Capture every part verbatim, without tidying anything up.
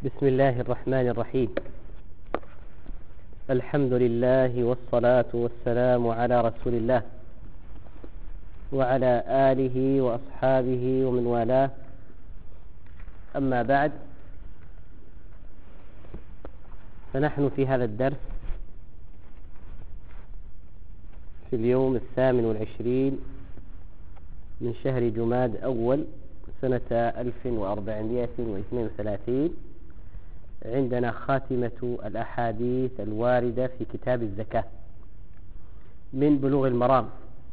بسم الله الرحمن الرحيم. الحمد لله والصلاة والسلام على رسول الله وعلى آله وأصحابه ومن والاه. أما بعد، فنحن في هذا الدرس في اليوم الثامن والعشرين من شهر جماد أول سنة ألف وأربعمائة واثنين وثلاثين. عندنا خاتمة الأحاديث الواردة في كتاب الزكاة من بلوغ المرام.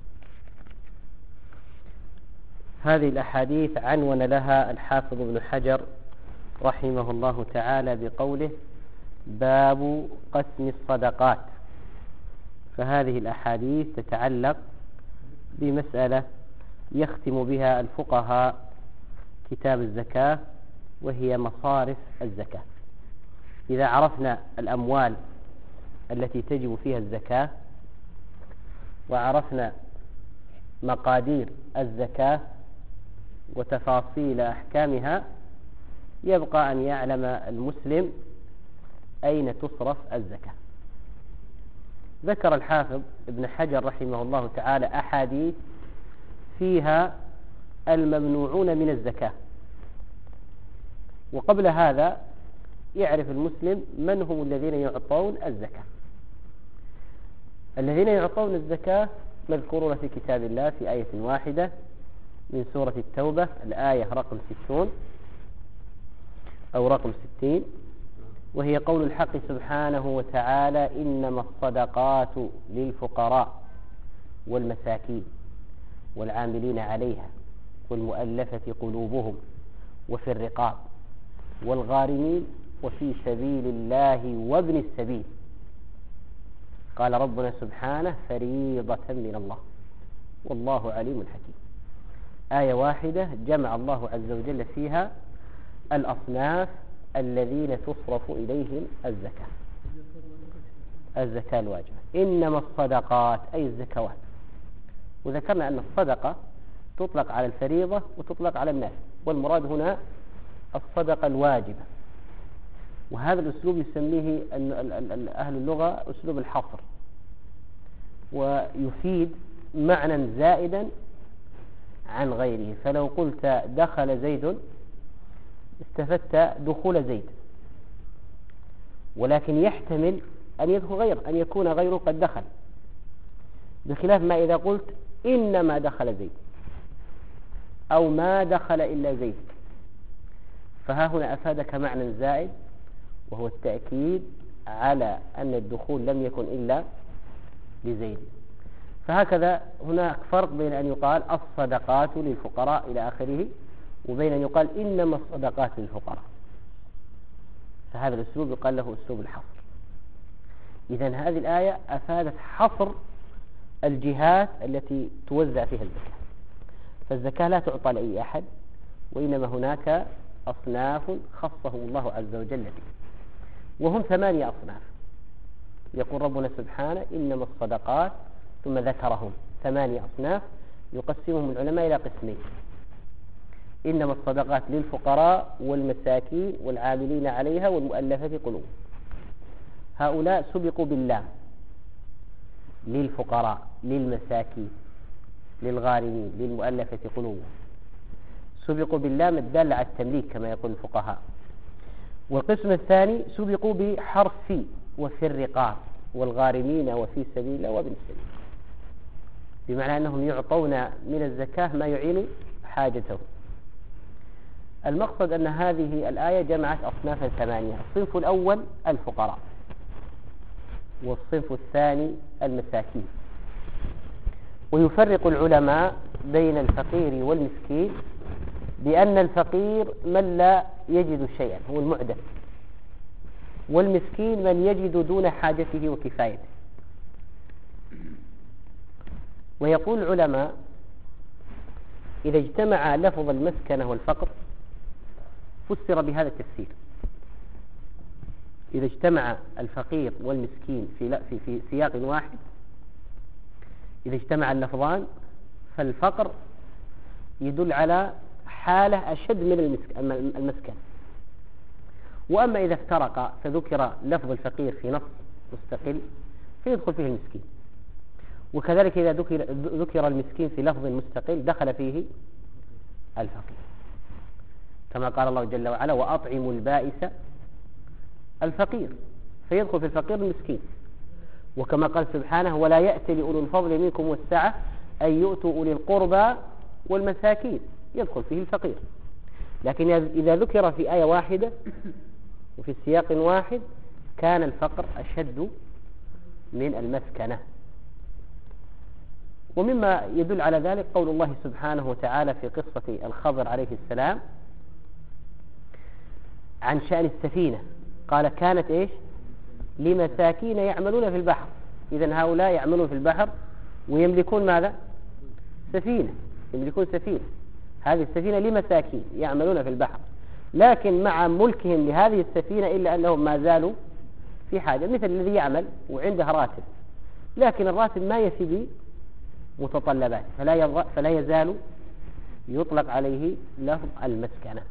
هذه الأحاديث عنون لها الحافظ ابن حجر رحمه الله تعالى بقوله: باب قسم الصدقات. فهذه الأحاديث تتعلق بمسألة يختم بها الفقهاء كتاب الزكاة، وهي مصارف الزكاة. إذا عرفنا الأموال التي تجب فيها الزكاة، وعرفنا مقادير الزكاة وتفاصيل أحكامها، يبقى أن يعلم المسلم أين تصرف الزكاة. ذكر الحافظ ابن حجر رحمه الله تعالى أحاديث فيها الممنوعون من الزكاة، وقبل هذا يعرف المسلم من هم الذين يعطون الزكاة. الذين يعطون الزكاة مذكورون في كتاب الله في آية واحدة من سورة التوبة، الآية رقم ستون أو رقم ستين، وهي قول الحق سبحانه وتعالى: إنما الصدقات للفقراء والمساكين والعاملين عليها والمؤلفة قلوبهم وفي الرقاب والغارمين وفي سبيل الله وابن السبيل. قال ربنا سبحانه: فريضة من الله والله عليم حكيم. آية واحدة جمع الله عز وجل فيها الأصناف الذين تصرف إليهم الزكاة الزكاة الواجبة. إنما الصدقات أي الزكوات، وذكرنا أن الصدقة تطلق على الفريضة وتطلق على الناس، والمراد هنا الصدقة الواجبة. وهذا الأسلوب يسميه أهل اللغة أسلوب الحصر، ويفيد معنى زائدا عن غيره. فلو قلت دخل زيد استفدت دخول زيد، ولكن يحتمل أن يدخل غيره، أن يكون غيره قد دخل، بخلاف ما إذا قلت إنما دخل زيد أو ما دخل إلا زيد. فها هنا أفادك معنى زائد، وهو التأكيد على أن الدخول لم يكن إلا لزيد. فهكذا هناك فرق بين أن يقال الصدقات للفقراء إلى آخره، وبين أن يقال إنما الصدقات للفقراء. فهذا الأسلوب يقال له أسلوب الحصر. إذن هذه الآية أفادت حصر الجهات التي توزع فيها الزكاة. فالزكاة لا تعطى لأي أحد، وإنما هناك أصناف خصهم الله عز وجل به، وهم ثمانية أصناف. يقول ربنا سبحانه: إنما الصدقات، ثم ذكرهم ثمانية أصناف يقسمهم العلماء إلى قسمين: إنما الصدقات للفقراء والمساكين والعاملين عليها والمؤلفة قلوبهم. هؤلاء سبقوا بالله: للفقراء، للمساكين، للغارمين، للمؤلفة قلوبهم. سبقوا باللام الدالة على التمليك كما يقول الفقهاء. والقسم الثاني سبقوا بحرف في: وفي الرقاب والغارمين وفي سبيل الله وابن السبيل، بمعنى أنهم يعطون من الزكاة ما يعين حاجته. المقصد أن هذه الآية جمعت أصنافا ثمانية: الصنف الأول الفقراء، والصنف الثاني المساكين. ويفرق العلماء بين الفقير والمسكين بأن الفقير من لا يجد شيئا، هو المعدم، والمسكين من يجد دون حاجته وكفايته. ويقول العلماء: إذا اجتمع لفظ المسكنة والفقر فسر بهذا التفسير. إذا اجتمع الفقير والمسكين في في في سياق واحد، إذا اجتمع اللفظان، فالفقر يدل على حالة أشد من المسكن، وأما إذا افترق فذكر لفظ الفقير في نص مستقل فيدخل فيه المسكين، وكذلك إذا ذكر, ذكر المسكين في لفظ مستقل دخل فيه الفقير، كما قال الله جل وعلا وأطعموا البائس الفقير، فيدخل في الفقير المسكين. وكما قال سبحانه ولا يأتي لأولو الفضل منكم والسعة أن يؤتوا أولي القربى والمساكين، يدخل فيه الفقير. لكن إذا ذكر في آية واحدة وفي سياق واحد كان الفقر أشد من المسكنة. ومما يدل على ذلك قول الله سبحانه وتعالى في قصة الخضر عليه السلام عن شأن السفينة، قال كانت إيش لمساكين يعملون في البحر. إذن هؤلاء يعملون في البحر ويملكون ماذا؟ سفينة، يملكون سفينة، هذه السفينة لمساكين يعملون في البحر، لكن مع ملكهم لهذه السفينة إلا أنهم ما زالوا في حاجة، مثل الذي يعمل وعنده راتب لكن الراتب ما يفي بمتطلبات فلا, فلا يزال يطلق عليه لفظ المسكنة.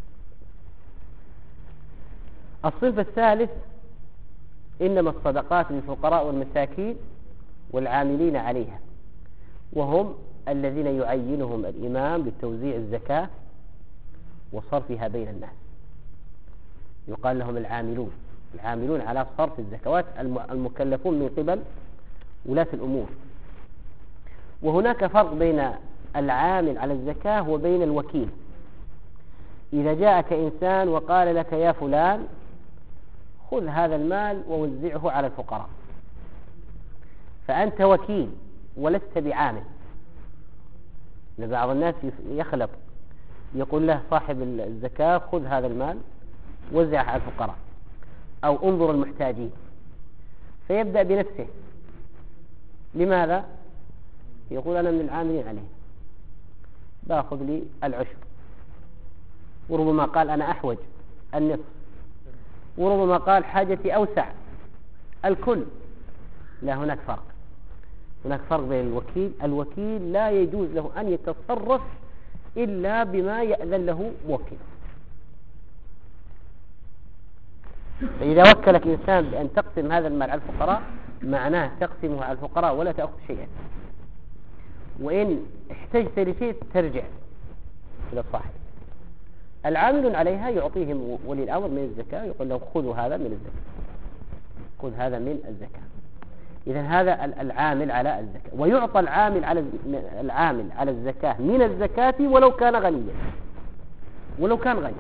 الصنف الثالث إنما الصدقات للفقراء والمساكين والعاملين عليها، وهم الذين يعينهم الإمام لتوزيع الزكاة وصرفها بين الناس، يقال لهم العاملون، العاملون على صرف الزكوات المكلفون من قبل ولاة الأمور. وهناك فرق بين العامل على الزكاة وبين الوكيل. إذا جاءك إنسان وقال لك يا فلان خذ هذا المال ووزعه على الفقراء، فأنت وكيل ولست بعامل. بعض الناس يخلط، يقول له صاحب الزكاة خذ هذا المال وزعه على الفقراء أو انظر المحتاجين، فيبدأ بنفسه. لماذا؟ يقول أنا من العاملين عليه باخذ لي العشر، وربما قال أنا أحوج النصف، وربما قال حاجتي أوسع الكل. لا، هناك فرق، هناك فرق بين الوكيل. الوكيل لا يجوز له أن يتصرف إلا بما يأذن له موكل. فإذا وكلك إنسان بأن تقسم هذا المال على الفقراء معناه تقسمه على الفقراء ولا تأخذ شيئا، وإن احتجت لشيء ترجع إلى الصاحب. العامل عليها يعطيهم ولي الأمر من الزكاة، يقول له خذوا هذا من الزكاة، خذ هذا من الزكاة. إذن هذا العامل على الزكاة، ويعطى العامل على العامل على الزكاة من الزكاة ولو كان غنيا، ولو كان غني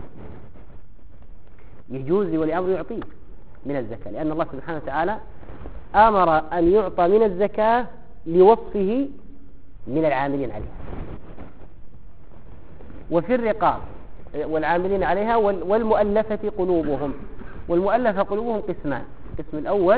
يجوز لولي أمر يعطيه من الزكاة، لأن الله سبحانه وتعالى أمر أن يعطى من الزكاة لوصفه من العاملين عليها. وفي الرقاب والعاملين عليها والمؤلفة قلوبهم. والمؤلفة قلوبهم قسمان، القسم الأول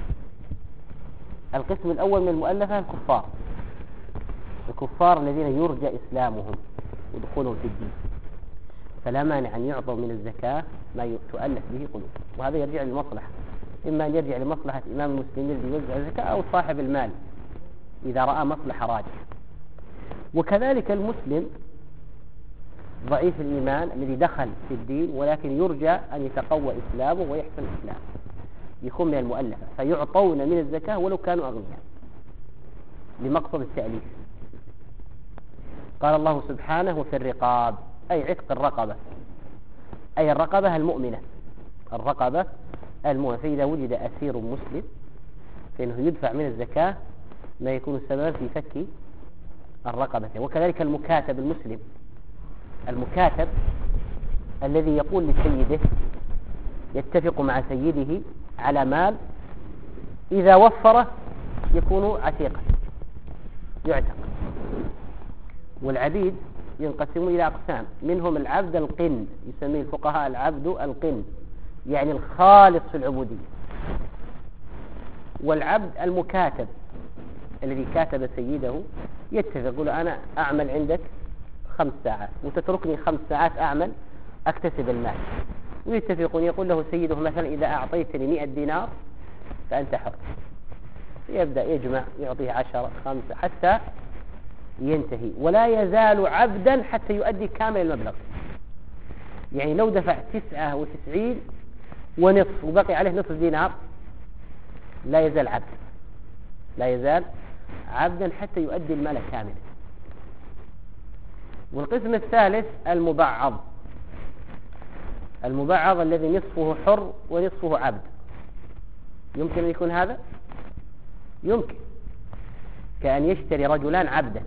القسم الأول من المؤلفة الكفار، الكفار الذين يرجى إسلامهم ودخولهم في الدين، فلا مانع أن يعطوا من الزكاة ما تؤلف به قلوب. وهذا يرجع للمصلحة، إما أن يرجع لمصلحة إمام المسلمين الذي يوزع الزكاة أو صاحب المال إذا رأى مصلحة راجحة. وكذلك المسلم ضعيف الإيمان الذي دخل في الدين ولكن يرجى أن يتقوى إسلامه ويحسن إسلامه يكون من المؤلفة، فيعطون من الزكاة ولو كانوا أغنياء لمقصد التأليف. قال الله سبحانه وفي الرقاب أي عتق الرقبة، أي الرقبة المؤمنة، الرقبة المؤمنة. فإذا وجد أسير مسلم فإنه يدفع من الزكاة ما يكون سببا في فك الرقبة. وكذلك المكاتب المسلم، المكاتب الذي يقول لسيده، يتفق مع سيده على مال إذا وفره يكون عتيقا يعتق. والعبيد ينقسمون إلى أقسام، منهم العبد القن، يسميه الفقهاء العبد القن، يعني الخالص في العبودية. والعبد المكاتب الذي كاتب سيده، يتفق يقول أنا أعمل عندك خمس ساعات وتتركني خمس ساعات أعمل أكتسب المال، ويتفقون. يقول له سيده مثلا إذا أعطيتني مئة دينار فأنت حر، يبدأ يجمع يعطيه عشرة خمسة حتى ينتهي، ولا يزال عبدا حتى يؤدي كامل المبلغ. يعني لو دفع تسعة وتسعين ونصف وبقي عليه نصف دينار لا يزال عبد، لا يزال عبدا حتى يؤدي المال كاملا. والقسم الثالث المبعض، المبعض الذي نصفه حر ونصفه عبد. يمكن أن يكون هذا؟ يمكن، كأن يشتري رجلان عبدا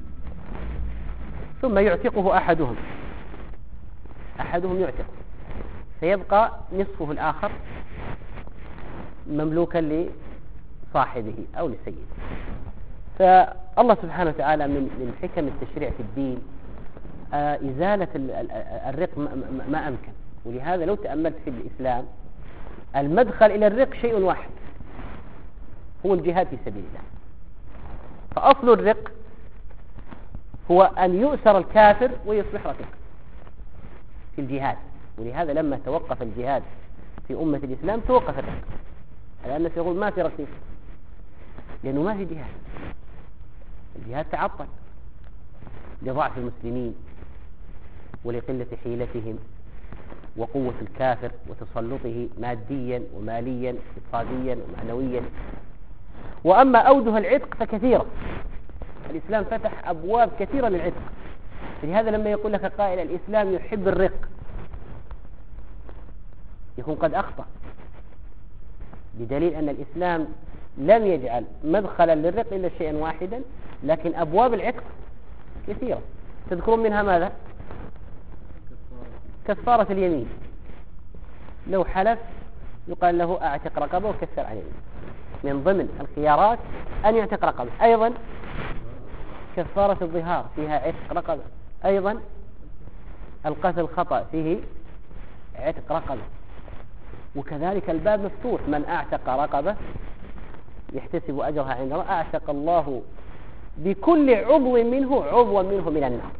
ثم يعتقه أحدهم أحدهم يعتق، فيبقى نصفه الآخر مملوكا لصاحبه أو لسيده. فالله سبحانه وتعالى من من حكم التشريع في الدين آه إزالة الرق ما أمكن. ولهذا لو تأملت في الإسلام المدخل إلى الرق شيء واحد، هو الجهاد في سبيل الله. فأصل الرق هو أن يؤسر الكافر ويصبح رقيق في الجهاد. ولهذا لما توقف الجهاد في أمة الإسلام توقف الرق، لأن يقول ما في رقيق لأنه ما في جهاد، الجهاد تعطل لضعف المسلمين ولقلة حيلتهم وقوة الكافر وتسلطه ماديا وماليا اقتصاديا ومعنويا. وأما أوجه العتق فكثيرة، الإسلام فتح أبواب كثيرة للعتق. لهذا لما يقول لك قائل الإسلام يحب الرق يكون قد أخطأ، بدليل أن الإسلام لم يجعل مدخلا للرق إلا شيئا واحدا، لكن أبواب العتق كثيرة. تذكرون منها ماذا؟ كفارة اليمين، لو حلف يقال له أعتق رقبة وكفر عن يمين. من ضمن الخيارات أن يعتق رقبة. أيضا كفارة الظهار فيها عتق رقبة. أيضا القتل خطأ فيه عتق رقبة. وكذلك الباب مفتوح، من أعتق رقبة يحتسب أجرها عند الله أعتق الله بكل عضو منه عضوا منه من النار.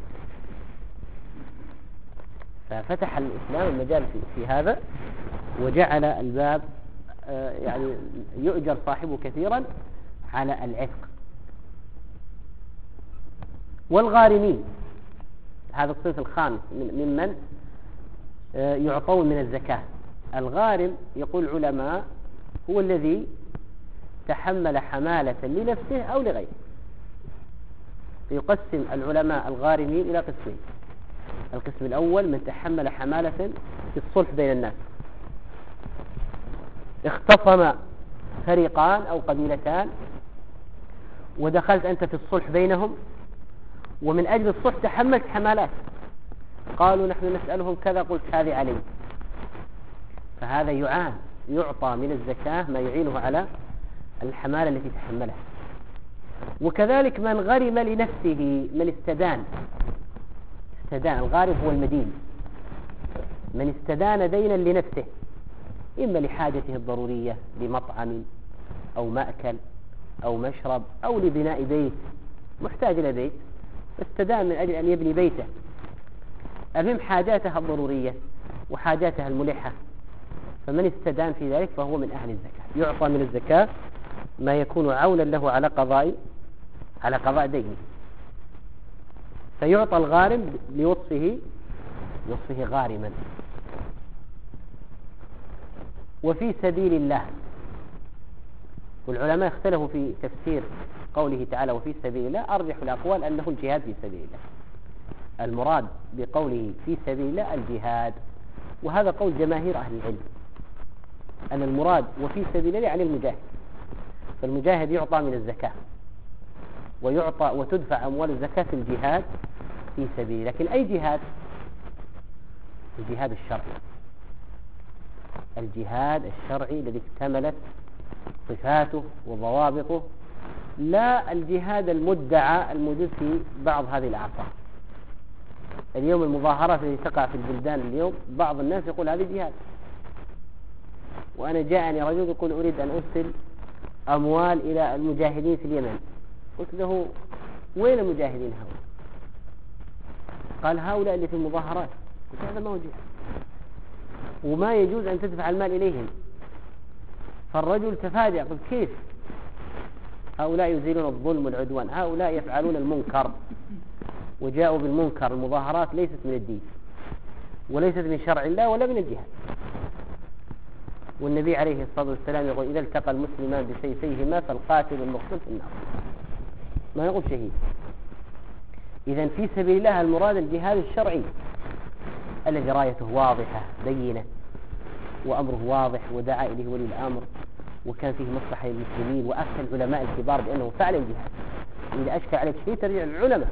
ففتح الإسلام المجال في, في هذا، وجعل الباب آه يعني يؤجر صاحبه كثيرا على العتق. والغارمين هذا الصنف الخامس ممن آه يعطون من الزكاة. الغارم يقول العلماء هو الذي تحمل حمالة لنفسه أو لغيره. فيقسم العلماء الغارمين إلى قسمين: القسم الأول من تحمل حمالة في الصلح بين الناس، اختصم فريقان أو قبيلتان ودخلت أنت في الصلح بينهم، ومن أجل الصلح تحملت حمالات، قالوا نحن نسألهم كذا قلت هذه علي، فهذا يعان يعطى من الزكاة ما يعينه على الحمالة التي تحملها. وكذلك من غرم لنفسه، من استدان استدان الغارم هو المدين، من استدان دينا لنفسه إما لحاجته الضرورية بمطعم أو مأكل أو مشرب أو لبناء بيت، محتاج إلى بيت استدان من أجل أن يبني بيته، المهم حاجاتها الضرورية وحاجاتها الملحة، فمن استدان في ذلك فهو من أهل الزكاة، يعطى من الزكاة ما يكون عونا له على قضاء على قضاء دينه. فيعطى الغارم لوصفه وصفه غارما. وفي سبيل الله، والعلماء اختلفوا في تفسير قوله تعالى وفي سبيل الله. أرجح الأقوال أنه الجهاد في سبيل الله، المراد بقوله في سبيل الله الجهاد، وهذا قول جماهير أهل العلم أن المراد وفي سبيل الله يعني المجاهد. فالمجاهد يعطى من الزكاة ويعطى وتدفع أموال الزكاة في الجهاد في سبيل. لكن أي جهاد؟ الجهاد الشرعي، الجهاد الشرعي الذي اكتملت صفاته وضوابطه، لا الجهاد المدعى الموجود في بعض هذه الأعصار. اليوم المظاهرات التي تقع في البلدان اليوم بعض الناس يقول هذه جهاد، وأنا جاءني رجل يقول أريد أن أرسل أموال إلى المجاهدين في اليمن. قلت له وين المجاهدين هؤلاء؟ قال هؤلاء اللي في المظاهرات. قلت هذا ما هو جهاد، وما يجوز أن تدفع المال إليهم. فالرجل تفاجأ قلت كيف؟ هؤلاء يزيلون الظلم والعدوان، هؤلاء يفعلون المنكر وجاءوا بالمنكر. المظاهرات ليست من الدين وليست من شرع الله ولا من الجهاد. والنبي عليه الصلاة والسلام يقول إذا التقى المسلمان بسيفيهما فالقاتل والمقتول في النار، ما نقول شهيد. إذن في سبيل الله المراد الجهاد الشرعي الذي رايته واضحة بينة وأمره واضح ودعا إليه ولي الأمر وكان فيه مصلحة للمسلمين، وأفتى العلماء الكبار بأنه فعل الجهاد. إذا أشكى عليك شيء ترجع للعلماء.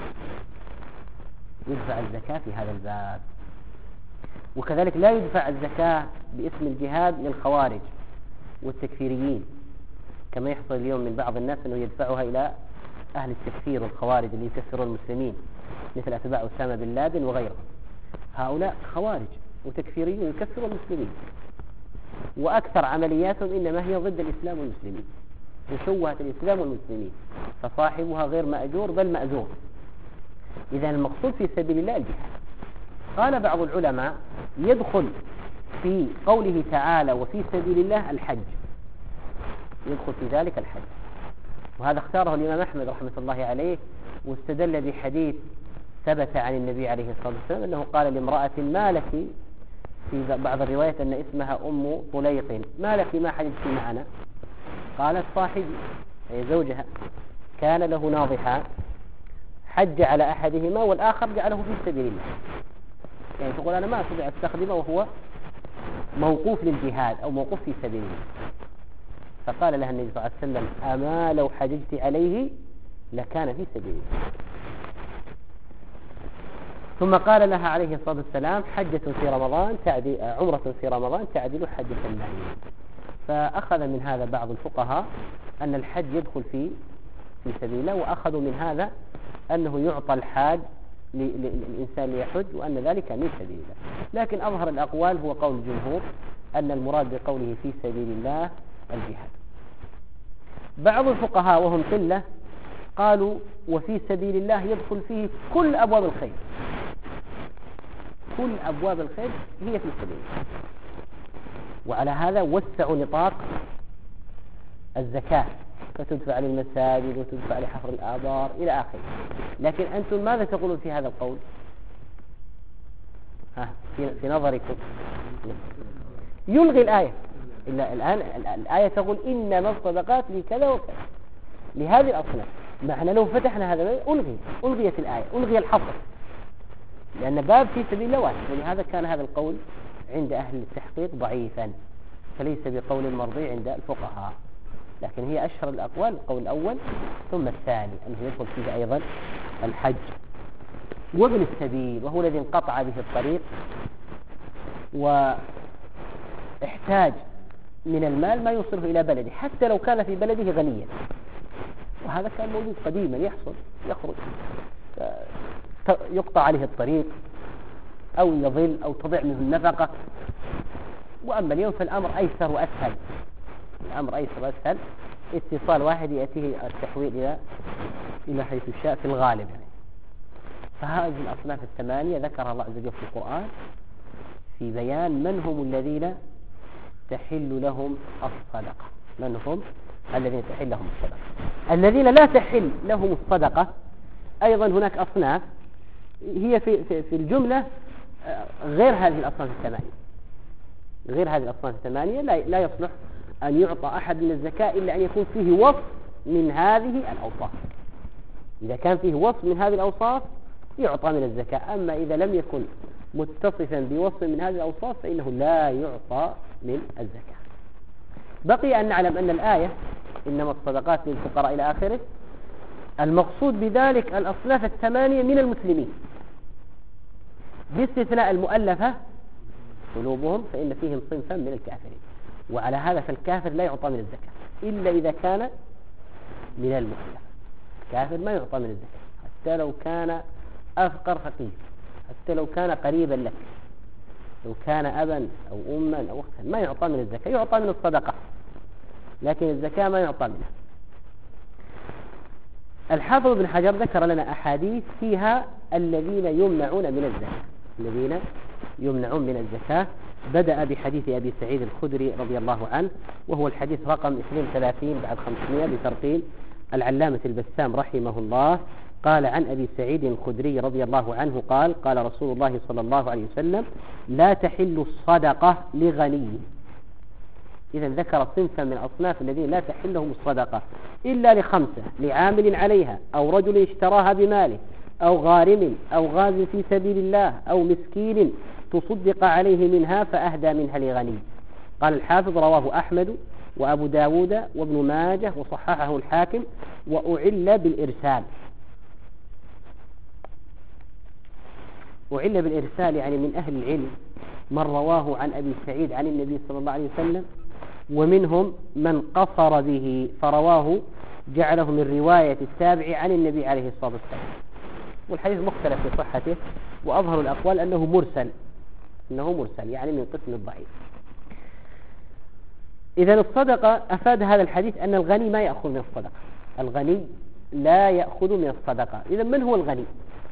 يدفع الزكاة في هذا الباب. وكذلك لا يدفع الزكاة باسم الجهاد للخوارج والتكفيريين كما يحصل اليوم من بعض الناس أنه يدفعها إلى أهل التكفير والخوارج اللي يكفرون المسلمين مثل أتباع أسامة بن لادن وغيرهم. هؤلاء خوارج وتكفيريون يكفرون المسلمين، وأكثر عملياتهم إنما هي ضد الإسلام والمسلمين، مشوهة الإسلام والمسلمين، فصاحبها غير مأجور بل مأزور. إذا المقصود في سبيل الله الجهاد. قال بعض العلماء يدخل في قوله تعالى وفي سبيل الله الحج، يدخل في ذلك الحج، وهذا اختاره الإمام أحمد رحمة الله عليه، واستدل بحديث ثبت عن النبي عليه الصلاة والسلام أنه قال لامرأة ما لك، في بعض الروايات أن اسمها أم طليق، ما لك ما حججت معنا؟ قالت صاحبي أي زوجها كان له ناضحا حج على أحدهما والآخر جعله في سبيل الله، يعني تقول أنا ما أستطيع أستخدمه وهو موقوف للجهاد أو موقوف في سبيل الله. فقال لها النبي صلى الله عليه وسلم أما لو حججت عليه لكان في سبيل الله. ثم قال لها عليه الصلاة والسلام حجة في رمضان تعدي عمرة في رمضان تعدل حجة معي. فأخذ من هذا بعض الفقهاء أن الحج يدخل في في سبيل الله، وأخذوا من هذا أنه يعطى الحاج للإنسان ليحج وأن ذلك من سبيل الله. لكن أظهر الأقوال هو قول الجمهور أن المراد بقوله في سبيل الله الجهاد. بعض الفقهاء وهم قلة قالوا وفي سبيل الله يدخل فيه كل أبواب الخير، كل أبواب الخير هي في سبيل الله. وعلى هذا وسعوا نطاق الزكاة فتدفع للمساجد وتدفع لحفر الآبار إلى آخره. لكن أنتم ماذا تقولون في هذا القول؟ ها في, في نظركم يلغي الآية. إلا الآن الآية تقول إنما الصدقات لكذا وكذا لهذه الأصناف. معنى لو فتحنا هذا ألغي ألغيت الآية، ألغي الحصر، لأن باب في سبيل الله واحد. ولهذا كان هذا القول عند أهل التحقيق ضعيفا، فليس بقول مرضي عند الفقهاء. لكن هي أشهر الأقوال القول الأول ثم الثاني أنه يدخل فيه أيضا الحج وابن السبيل، وهو الذي انقطع به الطريق واحتاج من المال ما يوصله إلى بلده حتى لو كان في بلده غنيا، وهذا كان موجود قديما يحصل، يخرج يقطع عليه الطريق أو يضل أو تضيع منه النفقة. وأما اليوم فالأمر أيسر وأسهل، الأمر أيسر وأسهل، اتصال واحد يأتيه التحويل إلى إلى حيث شاء في الغالب يعني. فهذه الأصناف الثمانية ذكرها الله عز وجل في القرآن في بيان من هم الذين تحل لهم الصدقة، من هم الذين تحل لهم الصدقة. الذين لا تحل لهم الصدقة أيضا هناك أصناف هي في, في, في الجملة غير هذه الأصناف الثمانية، غير هذه الأصناف الثمانية لا, لا يصلح أن يعطى أحد من الزكاة إلا أن يكون فيه وصف من هذه الأوصاف. إذا كان فيه وصف من هذه الأوصاف يعطى من الزكاة، أما إذا لم يكن متصفا بوصف من هذه الأوصاف فإنه لا يعطى من الزكاة. بقي أن نعلم أن الآية إنما الصدقات للفقراء إلى آخره المقصود بذلك الأصناف الثمانية من المسلمين باستثناء المؤلفة قلوبهم فإن فيهم صنفا من الكافرين. وعلى هذا فالكافر لا يعطى من الزكاة إلا إذا كان من المؤلفة. الكافر ما يعطى من الزكاة حتى لو كان أفقر فقير، حتى لو كان قريبا لك، لو كان أبا أو أما أو أختا ما يعطى من الزكاة، يعطى من الصدقة لكن الزكاة ما يعطى منها. الحافظ ابن حجر ذكر لنا أحاديث فيها الذين يمنعون من الزكاة، الذين يمنعون من الزكاة. بدأ بحديث أبي سعيد الخدري رضي الله عنه، وهو الحديث رقم اثنين وثلاثين بعد خمسمائة بترقيم العلامة البسام رحمه الله. قال عن أبي سعيد الخدري رضي الله عنه قال قال رسول الله صلى الله عليه وسلم لا تحل الصدقة لغني إذا ذكر صنفا من أصناف الذين لا تحل لهم الصدقة إلا لخمسة: لعامل عليها، أو رجل اشتراها بماله، أو غارم، أو غاز في سبيل الله، أو مسكين تصدق عليه منها فأهدى منها لغني. قال الحافظ: رواه أحمد وأبو داود وابن ماجه وصححه الحاكم، وأعل بالإرسال. أعل بالإرسال يعني من أهل العلم من رواه عن أبي سعيد عن النبي صلى الله عليه وسلم، ومنهم من قصر به فرواه جعله من رواية التابع عن النبي عليه الصلاة والسلام. والحديث مختلف في صحته، وأظهر الأقوال أنه مرسل أنه مرسل يعني من قسم الضعيف. إذا الصدقة أفاد هذا الحديث أن الغني ما يأخذ من الصدقة، الغني لا يأخذ من الصدقة. إذا من هو الغني؟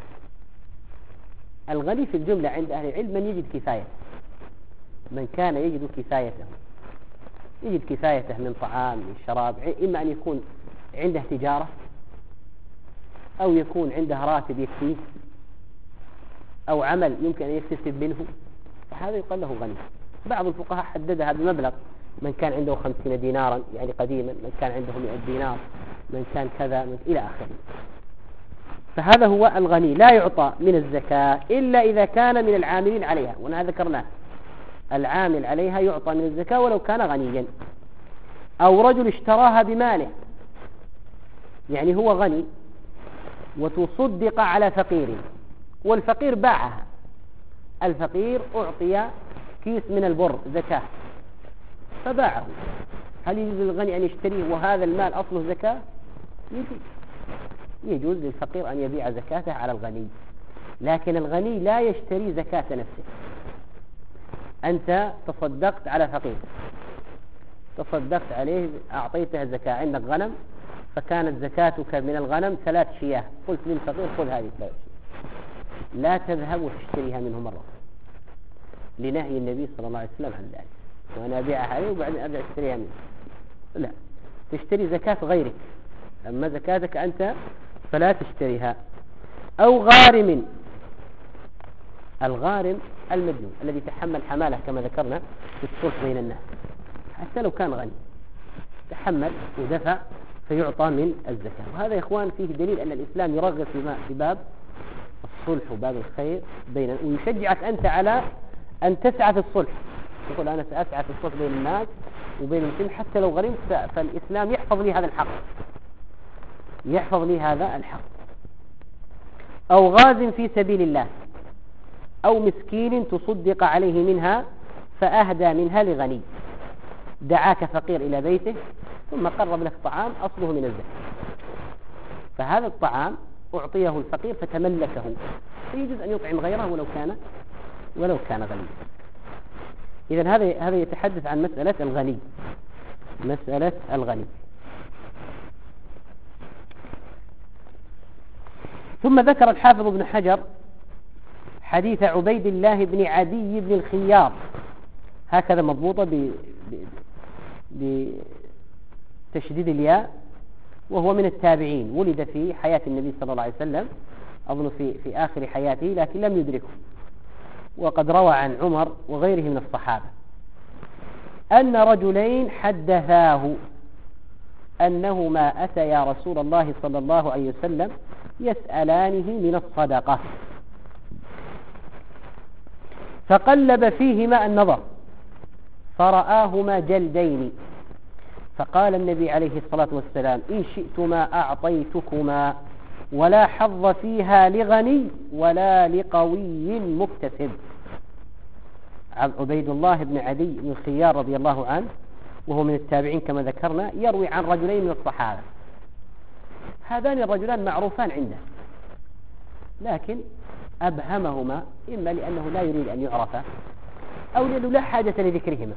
الغني في الجملة عند أهل العلم من يجد كفاية، من كان يجد كفايته، يجد كفايته من طعام من شراب، إما أن يكون عنده تجارة أو يكون عنده راتب يكفيه أو عمل يمكن أن يكتسب منه، فهذا يقال له غني. بعض الفقهاء حددها بمبلغ: من كان عنده خمسين دينارا يعني قديما، من كان عنده مئة دينار، من كان كذا، من إلى آخره. فهذا هو الغني، لا يعطى من الزكاة إلا إذا كان من العاملين عليها، وأنا ذكرناه العامل عليها يعطى من الزكاة ولو كان غنيا. أو رجل اشتراها بماله، يعني هو غني وتصدق على فقير، والفقير باعها، الفقير أعطي كيس من البر زكاة فباعه، هل يجوز للغني أن يشتريه وهذا المال أصله زكاة؟ يجوز يجوز للفقير أن يبيع زكاته على الغني، لكن الغني لا يشتري زكاة نفسه. أنت تصدقت على فقير، تصدقت عليه، أعطيته زكاة، عندك غنم فكانت زكاتك من الغنم ثلاث شياه، قلت للفقير: خذ هذه ثلاث شياه، لا تذهب وتشتريها منه مرة، لنهي النبي صلى الله عليه وسلم عن ذلك، وأنا أبيعها عليه وبعدين أرجع أشتريها منه. لا، تشتري زكاة غيرك، أما زكاتك أنت فلا تشتريها. أو غارم، الغارم المديون الذي تحمل حمالة كما ذكرنا في الصلح بين الناس، حتى لو كان غني تحمل ودفع فيعطى من الزكاة. وهذا يا إخوان فيه دليل أن الإسلام يرغب في باب الصلح وباب الخير بين، ويشجعك أنت على أن تسعى في الصلح، تقول: أنا سأسعى في الصلح بين الناس وبين المسلمين حتى لو غريب، فالإسلام يحفظ لي هذا الحق، يحفظ لي هذا الحق. أو غاز في سبيل الله، أو مسكين تصدق عليه منها فأهدى منها لغني، دعاك فقير إلى بيته ثم قرب لك طعام أصله من الزكاة، فهذا الطعام أعطيه الفقير فتملكه، فيجوز أن يطعم غيره ولو كان ولو كان غني. إذن هذا هذا يتحدث عن مسألة الغني، مسألة الغني. ثم ذكر الحافظ ابن حجر حديث عبيد الله بن عدي بن الخيار، هكذا مضبوطة ب... ب... بتشديد الياء، وهو من التابعين، ولد في حياة النبي صلى الله عليه وسلم، أظن في في آخر حياته لكن لم يدركه، وقد روى عن عمر وغيره من الصحابة أن رجلين حدثاه أنهما أتيا رسول الله صلى الله عليه وسلم يسألانه من الصدقة، فقلب فيهما النظر فرآهما جلدين، فقال النبي عليه الصلاة والسلام: إن شئتما أعطيتكما، ولا حظ فيها لغني ولا لقوي مكتسب. عبيد الله بن عدي بن الخيار رضي الله عنه وهو من التابعين كما ذكرنا، يروي عن رجلين من الصحابة، هذان الرجلان معروفان عنده لكن أبهمهما، إما لأنه لا يريد أن يعرفه أو لأنه لا حاجة لذكرهما.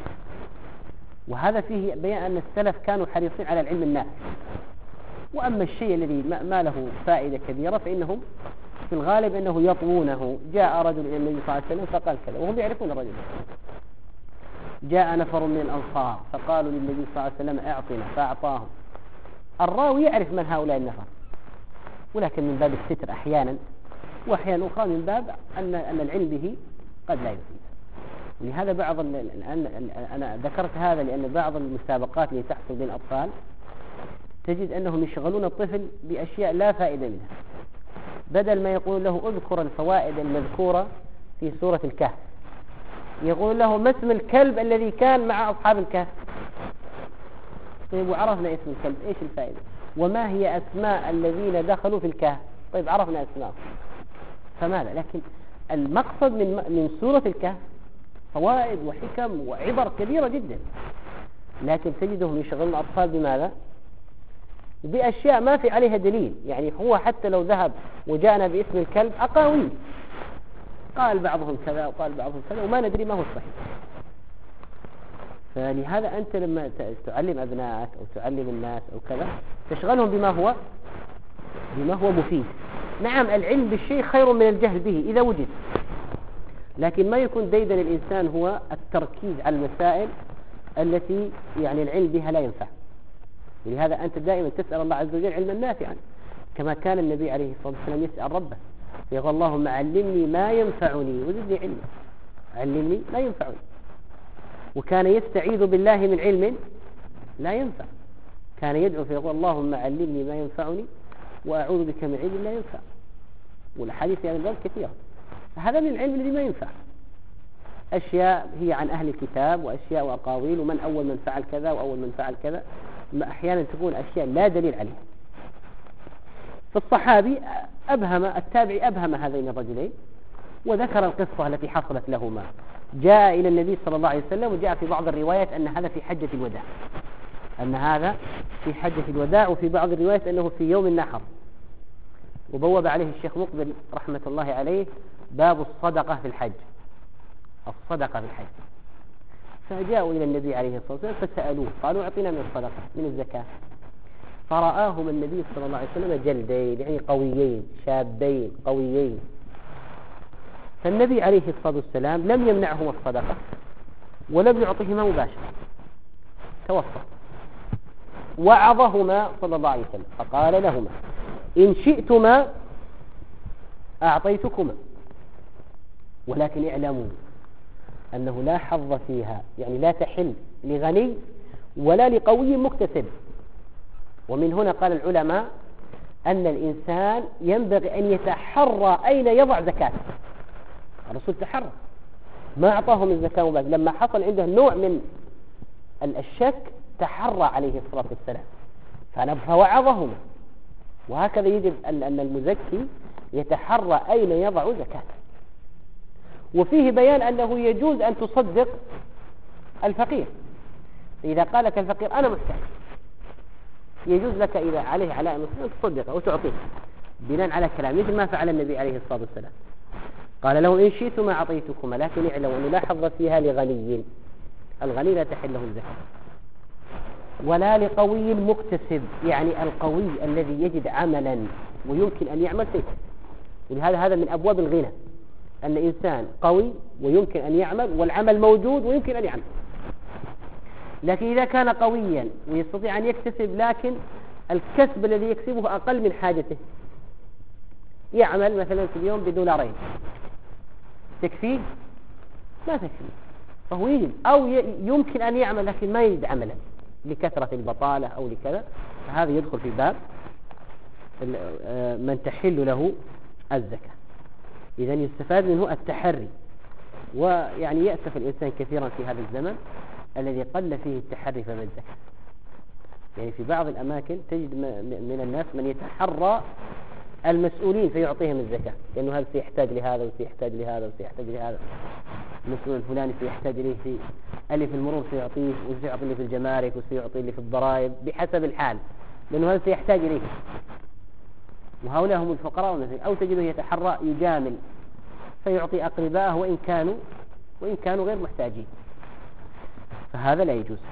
وهذا فيه بيان أن السلف كانوا حريصين على العلم النافع، وأما الشيء الذي ما له فائدة كبيرة فإنهم في الغالب أنه يطوونه. جاء رجل إلى النبي صلى الله عليه وسلم فقال كذا، وهم يعرفون الرجل. جاء نفر من الأنصار فقالوا للنبي صلى الله عليه وسلم: أعطنا، فأعطاهم. الراوي يعرف من هؤلاء النفر، ولكن من باب الستر أحيانا، وأحيانا أخرى من باب أن أن العلم به قد لا يفيد. ولهذا بعض الآن أنا ذكرت هذا لأن بعض المسابقات اللي تحصل بين الأطفال تجد أنهم يشغلون الطفل بأشياء لا فائدة منها، بدل ما يقول له اذكر الفوائد المذكورة في سورة الكهف يقول له ما اسم الكلب الذي كان مع أصحاب الكهف. طيب وعرفنا اسم الكلب، ايش الفائدة؟ وما هي أسماء الذين دخلوا في الكهف؟ طيب عرفنا أسماء، فماذا؟ لكن المقصد من من سورة الكهف فوائد وحكم وعبر كبيرة جدا، لكن تجدهم يشغلون الأطفال بماذا؟ بأشياء ما في عليها دليل. يعني هو حتى لو ذهب وجاءنا باسم الكلب أقاويل، قال بعضهم كذا وقال بعضهم كذا وما ندري ما هو الصحيح. فلهذا أنت لما تعلم أبنائك أو تعلم الناس أو كذا تشغلهم بما هو بما هو مفيد. نعم العلم بالشيء خير من الجهل به إذا وجد، لكن ما يكون ديدن الإنسان هو التركيز على المسائل التي يعني العلم بها لا ينفع. ولهذا أنت دائما تسأل الله عز وجل علما نافعا، كما كان النبي عليه الصلاة والسلام يسأل ربه يقول اللهم علمني ما ينفعني وزدني علما، علمني ما ينفعني. وكان يستعيذ بالله من علم لا ينفع، كان يدعو فيقول اللهم علمني ما ينفعني وأعوذ بك من علم لا ينفع. والحديث يعني ذلك كثيرا. هذا من العلم الذي ما ينفع، أشياء هي عن أهل الكتاب وأشياء وأقاويل ومن أول من فعل كذا وأول من فعل كذا، أحيانا تكون أشياء لا دليل عليها. فالصحابي أبهم التابعي أبهم هذين الرجلين وذكر القصة التي حصلت لهما. جاء إلى النبي صلى الله عليه وسلم، وجاء في بعض الروايات أن هذا في حجة الوداع، أن هذا في حجة الوداع، وفي بعض الروايات أنه في يوم النحر. وبوب عليه الشيخ مقبل رحمة الله عليه باب الصدقة في الحج، الصدقة في الحج. فجاءوا إلى النبي عليه الصلاة والسلام فسألوه قالوا اعطينا من الصدقة من الزكاة. فرآهم النبي صلى الله عليه وسلم جلدين، يعني قويين شابين قويين. فالنبي عليه الصلاة والسلام لم يمنعهما الصدقة ولم يعطهما مباشرة، توسط، وعظهما صلى الله عليه وسلم فقال لهما إن شئتما أعطيتكما، ولكن اعلموا أنه لا حظ فيها، يعني لا تحل لغني ولا لقوي مكتسب. ومن هنا قال العلماء أن الإنسان ينبغي أن يتحرى أين يضع زكاته. الرسول تحرى ما أعطاهم الزكاة مباشرة، لما حصل عنده نوع من الشك تحرى عليه الصلاة والسلام فوعظهم. وهكذا يجب أن المزكي يتحرى أين يضع زكاته. وفيه بيان أنه يجوز أن تصدق الفقير، إذا قال لك الفقير أنا محتاج يجوز لك إذا عليه علاء مسلم تصدقه وتعطيه بناء على كلام، مثل ما فعل النبي عليه الصلاة والسلام. قال له إن شئتما أعطيتكما، لكن اعلموا أنه لا حظ فيها لغني، الغني لا تحل له الزكاة، ولا لقوي مكتسب، يعني القوي الذي يجد عملا ويمكن أن يعمل فيه. ولهذا هذا من أبواب الغنى، أن إنسان قوي ويمكن أن يعمل والعمل موجود ويمكن أن يعمل. لكن إذا كان قويا ويستطيع أن يكتسب لكن الكسب الذي يكسبه أقل من حاجته، يعمل مثلا في اليوم بدولارين، تكفيه؟ ما تكفيه، فهو يجب أو يمكن أن يعمل لكن ما يجد عملا لكثرة البطالة أو لكذا، فهذا يدخل في باب من تحل له الزكاة. إذا يستفاد منه التحري. ويعني يأسف الإنسان كثيرا في هذا الزمن الذي قل فيه التحري فما الزكاة. يعني في بعض الأماكن تجد من الناس من يتحرى المسؤولين فيعطيهم الزكاة، لأنه هذا سيحتاج لهذا وسيحتاج لهذا وسيحتاج لهذا، المسؤول الفلاني سيحتاج إليه في اللي في المرور سيعطيه، وسيعطي اللي في الجمارك وسيعطي اللي في الضرائب بحسب الحال، لأنه هذا سيحتاج إليه. وهؤلاء هم الفقراء والمساكين. أو تجده يتحرى يجامل فيعطي أقربائه وإن كانوا وإن كانوا غير محتاجين، فهذا لا يجوز.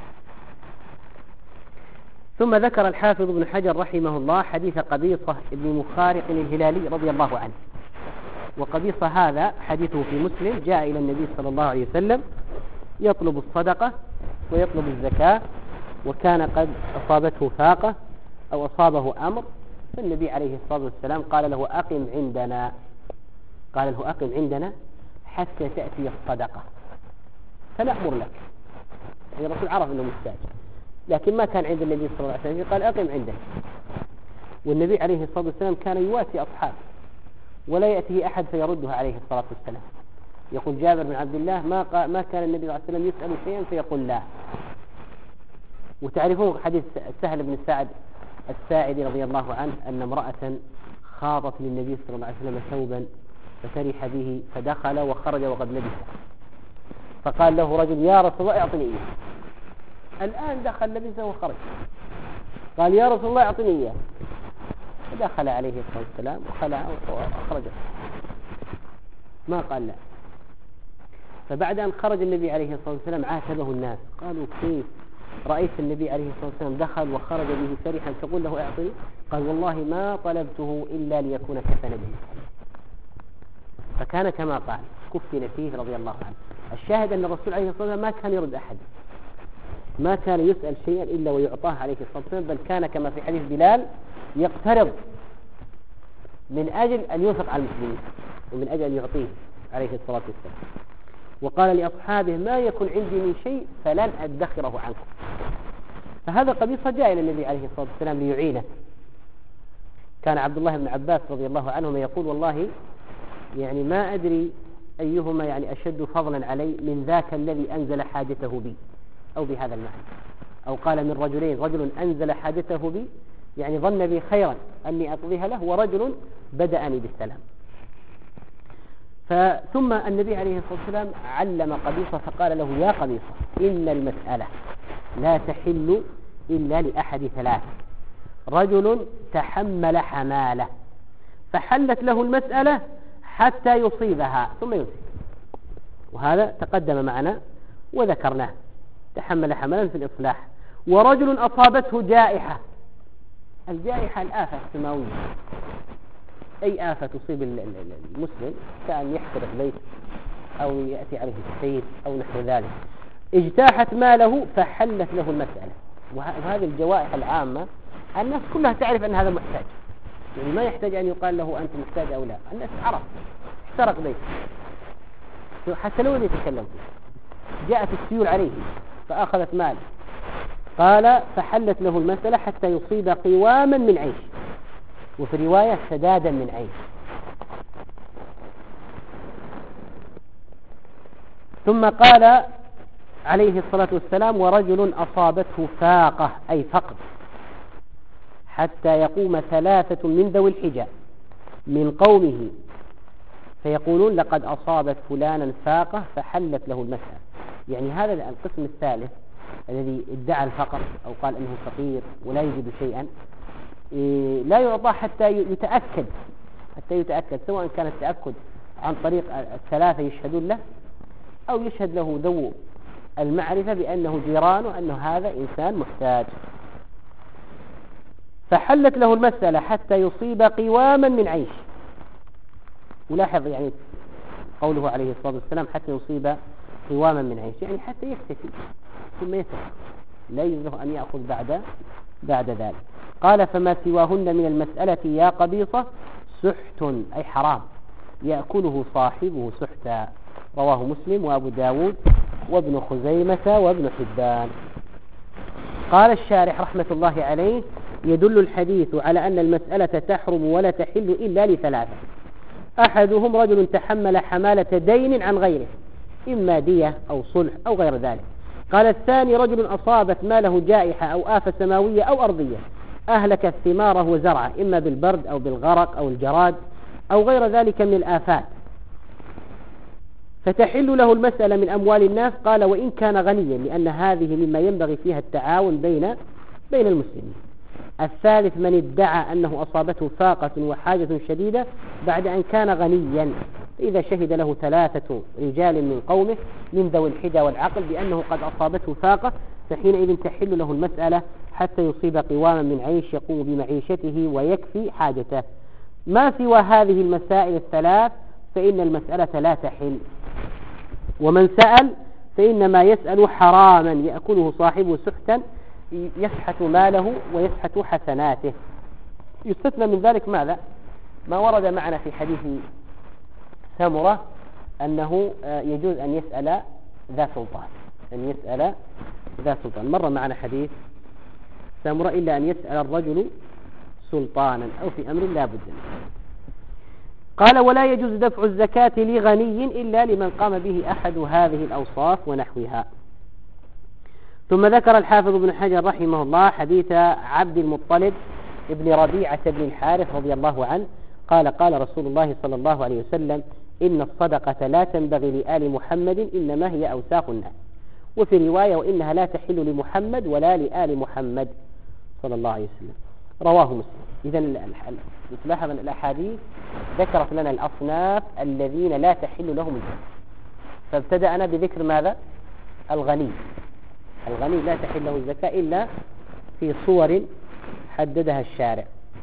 ثم ذكر الحافظ ابن حجر رحمه الله حديث قبيصة ابن مخارق الهلالي رضي الله عنه. وقبيصة هذا حديثه في مسلم، جاء إلى النبي صلى الله عليه وسلم يطلب الصدقة ويطلب الزكاة، وكان قد أصابته فاقة أو أصابه أمر، فالنبي عليه الصلاة والسلام قال له أقم عندنا قال له أقم عندنا حتى تأتي الصدقة. فنأمر لك. يعني الرسول عرف أنه محتاج، لكن ما كان عند النبي صلى الله عليه وسلم، قال أقم عنده. والنبي عليه الصلاة والسلام كان يواسي أصحابه ولا يأتيه أحد فيردها عليه الصلاة والسلام. يقول جابر بن عبد الله ما, ما كان النبي صلى الله عليه وسلم يسأل شيئا فيقول لا. وتعرفون حديث سهل بن سعد الساعدي رضي الله عنه أن امرأة خاضت للنبي صلى الله عليه وسلم ثوبا ففرح به فدخل وخرج وقد لبسه، فقال له رجل يا رسول الله اعطني إياه. الآن دخل لبسه وخرج، قال يا رسول الله اعطني إياه، فدخل عليه الصلاة والسلام وخلع وأخرجه، ما قال لا. فبعد أن خرج النبي عليه الصلاة والسلام عاتبه الناس، قالوا كيف رأيت النبي عليه الصلاة والسلام دخل وخرج به فرحا تقول له اعطني؟ قال والله ما طلبته إلا ليكون كفن به. فكان كما قال كفن فيه رضي الله عنه. الشاهد أن الرسول عليه الصلاة والسلام ما كان يرد أحد، ما كان يسأل شيئا إلا ويعطاه عليه الصلاة والسلام، بل كان كما في حديث بلال يقترض من أجل أن ينفق على المسلمين ومن أجل أن يعطيه عليه الصلاة والسلام. وقال لأصحابه ما يكن عندي من شيء فلن أدخره عنكم. فهذا قبيصة جاء إلى النبي عليه الصلاة والسلام ليعينه. كان عبد الله بن عباس رضي الله عنهما يقول والله يعني ما أدري أيهما يعني أشد فضلا علي من ذاك الذي أنزل حاجته بي، أو بهذا المعنى، أو قال من رجلين، رجل أنزل حاجته بي يعني ظن بي خيرا أني أقضيها له، ورجل بدأني بالسلام. ثم النبي عليه الصلاة والسلام علم قبيصة فقال له يا قبيصة إن المسألة لا تحل إلا لأحد ثلاث: رجل تحمل حمالة فحلت له المسألة حتى يصيبها ثم ينسي، وهذا تقدم معنا وذكرناه، تحمل حملا في الإصلاح. ورجل أصابته جائحة، الجائحة الآفة السماوية، أي آفة تصيب المسلم كأن يحترق بيت أو يأتي عليه السيل أو نحو ذلك، اجتاحت ماله فحلت له المسألة. وهذه الجوائح العامة الناس كلها تعرف أن هذا محتاج، يعني ما يحتاج أن يقال له أنت محتاج أو لا، الناس عرف احترق بيت حتى لو يتكلم فيه، جاءت السيول عليه فأخذت مال، قال فحلت له المسألة حتى يصيب قواما من عيش، وفي رواية سدادا من عيش. ثم قال عليه الصلاة والسلام ورجل أصابته فاقة أي فقر حتى يقوم ثلاثة من ذوي الحجى من قومه فيقولون لقد أصابت فلانا فاقة فحلت له المسألة. يعني هذا القسم الثالث الذي ادعى الفقر أو قال أنه فقير ولا يجد شيئا لا يعطى حتى يتأكد حتى يتأكد سواء كان التأكد عن طريق الثلاثة يشهدون له أو يشهد له ذو المعرفة بأنه جيران وأنه هذا إنسان محتاج. فحلت له المسألة حتى يصيب قواما من عيش. ولاحظ يعني قوله عليه الصلاة والسلام حتى يصيب قواما من عيش، يعني حتى يكتفي ثم يترك، لا يجوز له أن يأخذ بعد بعد ذلك. قال فما سواهن من المسألة يا قبيصة سحت أي حرام يأكله صاحبه سحتا. رواه مسلم وأبو داود وابن خزيمة وابن حبان. قال الشارح رحمة الله عليه يدل الحديث على أن المسألة تحرم ولا تحل إلا لثلاثة: أحدهم رجل تحمل حمالة دين عن غيره إما دية أو صلح أو غير ذلك. قال الثاني رجل أصابت ماله جائحة أو آفة سماوية أو أرضية أهلكت ثماره وزرعه إما بالبرد أو بالغرق أو الجراد أو غير ذلك من الآفات فتحل له المسألة من أموال الناس. قال وإن كان غنيا لأن هذه مما ينبغي فيها التعاون بين بين المسلمين. الثالث من ادعى أنه أصابته فاقة وحاجة شديدة بعد أن كان غنيا، إذا شهد له ثلاثة رجال من قومه من ذوي الحجى والعقل بأنه قد أصابته فاقة فحينئذ تحل له المسألة حتى يصيب قواما من عيش يقوم بمعيشته ويكفي حاجته. ما سوى هذه المسائل الثلاث فإن المسألة لا تحل. ومن سأل فإنما يسأل حراما يأكله صاحبه سحتا يسحت ماله ويسحت حسناته. يستثنى من ذلك ماذا؟ ما ورد معنا في حديث سمرة أنه يجوز أن يسأل ذا سلطان، أن يسأل ذا سلطان. مر معنا حديث سامرة إلا أن يسأل الرجل سلطانا أو في أمر لا بد منه. قال ولا يجوز دفع الزكاة لغني إلا لمن قام به أحد هذه الأوصاف ونحوها. ثم ذكر الحافظ ابن حجر رحمه الله حديث عبد المطلب ابن ربيعة بن الحارث رضي الله عنه قال قال رسول الله صلى الله عليه وسلم إن الصدقة لا تنبغي لآل محمد إنما هي أوساخ الناس، وفي رواية وإنها لا تحل لمحمد ولا لآل محمد صلى الله عليه وسلم، رواه مسلم. إذن تلاحظ أن الأحاديث ذكرت لنا الأصناف الذين لا تحل لهم الزكاة، فابتدأنا بذكر ماذا؟ الغني. الغني لا تحل له الزكاة إلا في صور حددها الشارع،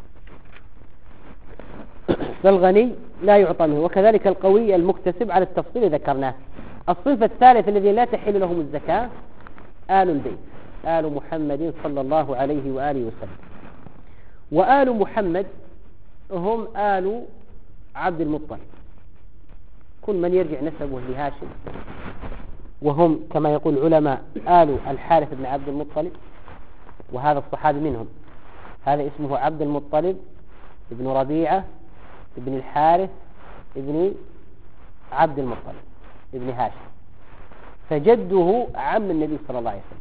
فالغني لا يعطى منه، وكذلك القوي المكتسب على التفصيل ذكرناه. الصفة الثالثة الذي لا تحل لهم الزكاة آل البيت، آل محمد صلى الله عليه وآله وسلم. وآل محمد هم آل عبد المطلب، كل من يرجع نسبه لهاشم، وهم كما يقول العلماء آل الحارث بن عبد المطلب، وهذا الصحابي منهم، هذا اسمه عبد المطلب ابن ربيعة ابن الحارث ابن عبد المطلب ابن هاشم، فجده عم النبي صلى الله عليه وسلم.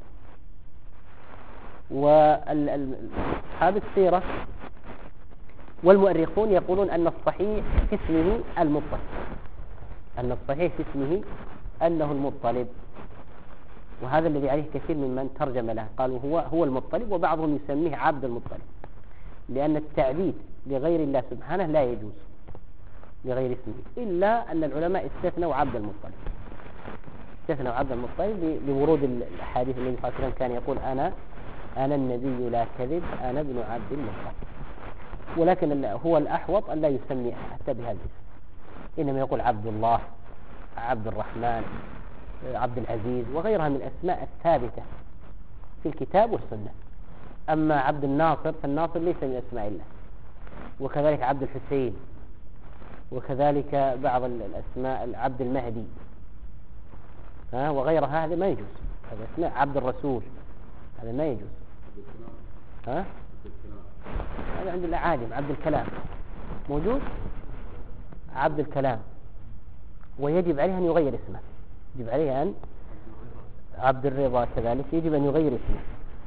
وأصحاب السيرة والمؤرخون يقولون أن الصحيح في اسمه المطلب، أن الصحيح في اسمه أنه المطلب، وهذا الذي عليه كثير ممن ترجم له قالوا هو هو المطلب، وبعضهم يسميه عبد المطلب، لأن التعبيد لغير الله سبحانه لا يجوز لغير اسمه، إلا أن العلماء استثنوا عبد المطلب، استثنوا عبد المطلب لورود الأحاديث. النبي صلى الله عليه وسلم كان يقول أنا أنا النبي لا كذب، أنا ابن عبد المطلب، ولكن هو الأحوط أن لا يسمي حتى بهذا الاسم، إنما يقول عبد الله، عبد الرحمن، عبد العزيز، وغيرها من الأسماء الثابتة في الكتاب والسنة. أما عبد الناصر فالناصر ليس من أسماء الله، وكذلك عبد الحسين، وكذلك بعض الأسماء عبد المهدي ها وغيرها، هذا ما يجوز، هذا اسماء عبد الرسول، هذا ما يجوز. ها هذا عند الأعاجم عبد الكلام موجود، عبد الكلام، ويجب عليه أن يغير اسمه، يجب عليه أن عبد الرضا كذلك يجب أن يغير اسمه.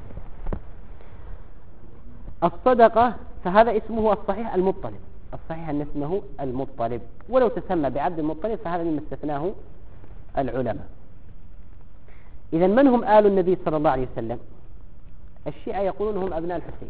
الصدقة فهذا اسمه الصحيح المطلب، الصحيح أن اسمه المطلب، ولو تسمى بعبد المطلب فهذا مما استثناه العلماء. إذن من هم آل النبي صلى الله عليه وسلم؟ الشيعة يقولون هم أبناء الحسين،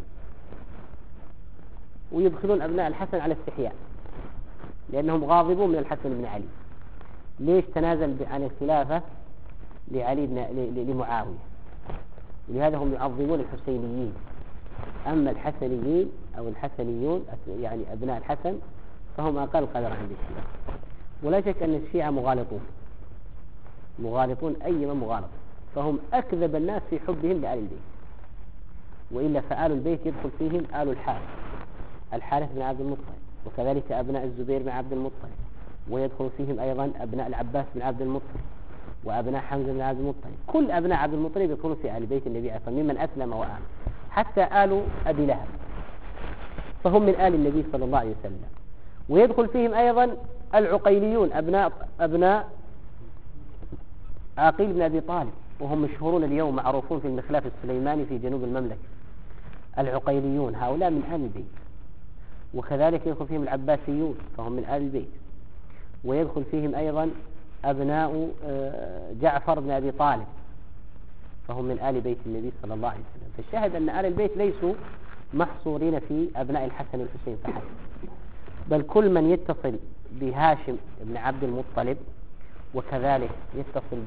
ويدخلون أبناء الحسن على استحياء، لأنهم غاضبون من الحسن بن علي. ليش تنازل عن الخلافة لعلي بن لمعاوية؟ ولهذا هم يعظمون الحسينيين. أما الحسنيين أو الحسنيون يعني أبناء الحسن فهم أقل قدر عند الشيعة. ولا شك أن الشيعة مغالطون مغالطون أيما مغالط، فهم أكذب الناس في حبهم لآل البيت، وإلا فآل البيت يدخل فيهم آل الحارث، الحارث بن عبد المطلب، وكذلك أبناء الزبير بن عبد المطلب، ويدخل فيهم أيضا أبناء العباس بن عبد المطلب، وأبناء حمزة بن عبد المطلب. كل أبناء عبد المطلب يكونون في آل بيت النبي عليه الصلاة والسلام ممن أسلم وآمن، حتى آل أبي لهب فهم من آل النبي صلى الله عليه وسلم. ويدخل فيهم أيضا العقيليون، أبناء أبناء عقيل بن أبي طالب، وهم مشهورون اليوم معروفون في المخلاف السليماني في جنوب المملكة. العقيليون هؤلاء من آل البيت. وكذلك يدخل فيهم العباسيون فهم من آل البيت. ويدخل فيهم أيضا أبناء جعفر بن أبي طالب فهم من آل بيت النبي صلى الله عليه وسلم. فالشاهد أن آل البيت ليسوا محصورين في أبناء الحسن والحسين فحسب، بل كل من يتصل بهاشم بن عبد المطلب وكذلك يتصل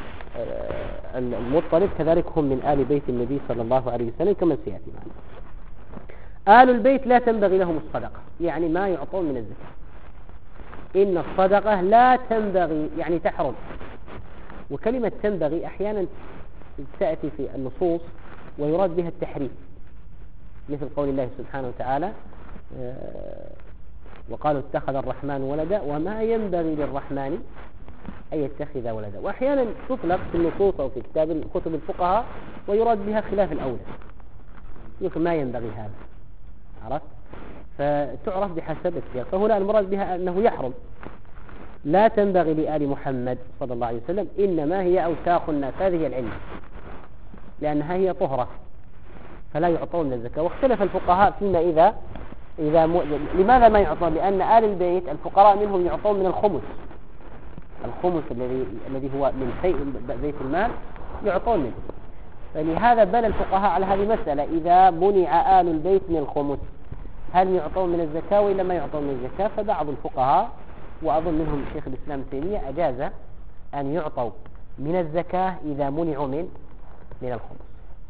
بالمطلب كذلك هم من آل بيت النبي صلى الله عليه وسلم كما سيأتي معنا. آل البيت لا تنبغي لهم الصدقة، يعني ما يعطون من الزكاة. إن الصدقة لا تنبغي يعني تحرم. وكلمة تنبغي أحيانا تأتي في النصوص ويراد بها التحريم، مثل قول الله سبحانه وتعالى وقالوا اتخذ الرحمن ولدا وما ينبغي للرحمن أن يتخذ ولدا. وأحيانا تطلق في النصوص أو في كتاب كتب الفقهاء ويراد بها خلاف الأولى، يقول ما ينبغي هذا، عرفت؟ فتعرف بحسب السياق. فهنا المراد بها أنه يحرم، لا تنبغي لآل محمد صلى الله عليه وسلم، إنما هي أوساخ الناس، هذه العلة، لأنها هي طهرة فلا يعطون من الزكاة. واختلف الفقهاء فيما إذا إذا م... لماذا ما يعطون؟ لأن آل البيت الفقراء منهم يعطون من الخمس، الخمس الذي الذي هو من شيء بيت المال يعطون منه. فلهذا بنى الفقهاء على هذه المسألة، إذا منع آل البيت من الخمس هل يعطون من الزكاة وإلا ما يعطون من الزكاة؟ فبعض الفقهاء وأظن منهم شيخ الإسلام ابن تيمية أجاز أن يعطوا من الزكاة إذا منعوا من من الخمس.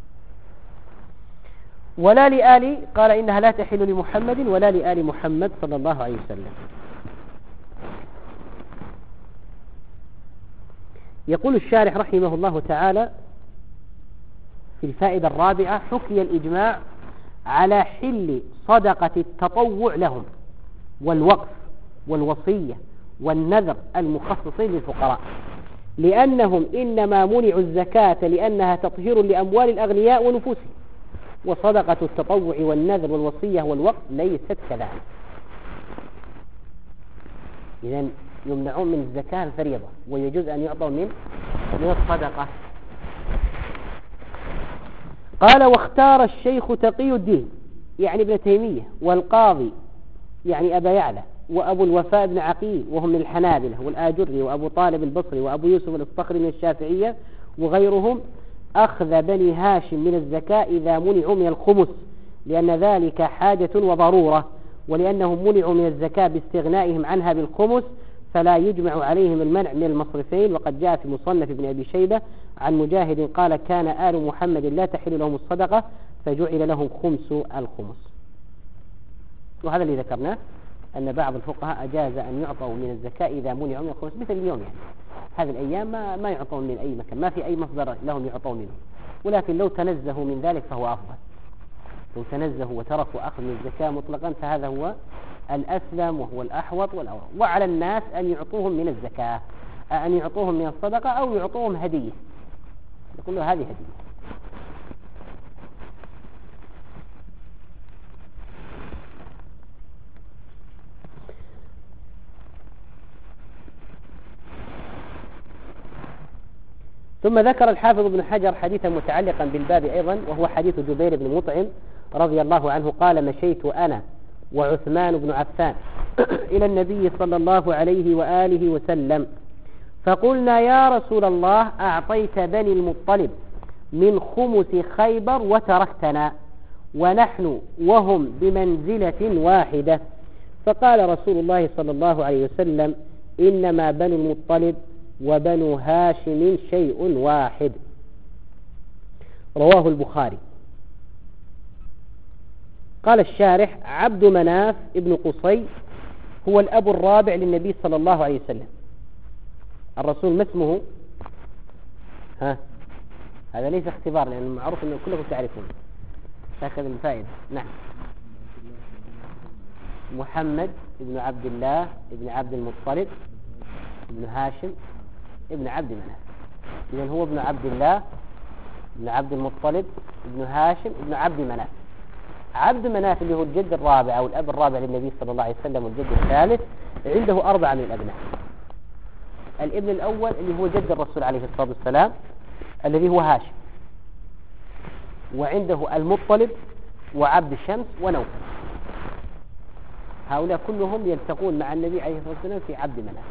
ولا لآل، قال إنها لا تحل لمحمد ولا لآل محمد صلى الله عليه وسلم. يقول الشارح رحمه الله تعالى في الفائدة الرابعة: حكي الإجماع على حل صدقة التطوع لهم والوقف والوصية والنذر المخصصين للفقراء، لأنهم إنما منعوا الزكاة لأنها تطهير لأموال الأغنياء ونفوسهم، وصدقة التطوع والنذر والوصية والوقف ليست كذلك. إذن يمنعون من الزكاة الفريضة ويجوز أن يعطوا من من الصدقة. قال: واختار الشيخ تقي الدين يعني ابن تيمية، والقاضي يعني أبا يعلى، وأبو الوفاء بن عقيل وهم من الحنابلة، والآجري، وأبو طالب البصري، وأبو يوسف الأصطخري من الشافعية وغيرهم، أخذ بني هاشم من الزكاة إذا منعوا من الخمس، لأن ذلك حاجة وضرورة، ولأنهم منعوا من الزكاة باستغنائهم عنها بالخمس، فلا يجمع عليهم المنع من المصرفين. وقد جاء في مصنف ابن أبي شيبة عن مجاهد قال: كان آل محمد لا تحل لهم الصدقة فجعل لهم خمس الخمس. وهذا اللي ذكرناه، أن بعض الفقهاء أجاز أن يعطوا من الزكاة إذا منعوا من الخمس، مثل اليوم يعني هذه الأيام ما, ما يعطون من أي مكان، ما في أي مصدر لهم يعطون منه، ولكن لو تنزهوا من ذلك فهو أفضل. لو تنزهوا وتركوا أخذ من الزكاة مطلقا فهذا هو الأسلم وهو الأحوط والأورع. وعلى الناس أن يعطوهم من الزكاة، أن يعطوهم من الصدقة أو يعطوهم هدية، يقول له هذه هدية. ثم ذكر الحافظ ابن حجر حديثا متعلقا بالباب أيضا، وهو حديث جبير بن مطعم رضي الله عنه قال: مشيت أنا وعثمان بن عفان إلى النبي صلى الله عليه وآله وسلم فقلنا: يا رسول الله، أعطيت بني المطلب من خمس خيبر وتركتنا ونحن وهم بمنزلة واحدة. فقال رسول الله صلى الله عليه وسلم: إنما بنو المطلب وبنو هاشم شيء واحد. رواه البخاري. قال الشارح: عبد مناف ابن قصي هو الأب الرابع للنبي صلى الله عليه وسلم. الرسول ما اسمه؟ ها، هذا ليس اختبار لأن معروف أن كلكم تعرفون، هكذا الفائدة. نعم، محمد ابن عبد الله ابن عبد المطلب ابن هاشم ابن عبد مناف. إذن هو ابن عبد الله ابن عبد المطلب ابن هاشم ابن عبد مناف. عبد مناف اللي هو الجد الرابع أو الأب الرابع للنبي صلى الله عليه وسلم والجد الثالث، عنده أربعة من الأبناء. الابن الأول اللي هو جد الرسول عليه الصلاة والسلام الذي هو هاشم، وعنده المطلب وعبد الشمس ونوفل. هؤلاء كلهم يلتقون مع النبي عليه الصلاة والسلام في عبد مناف.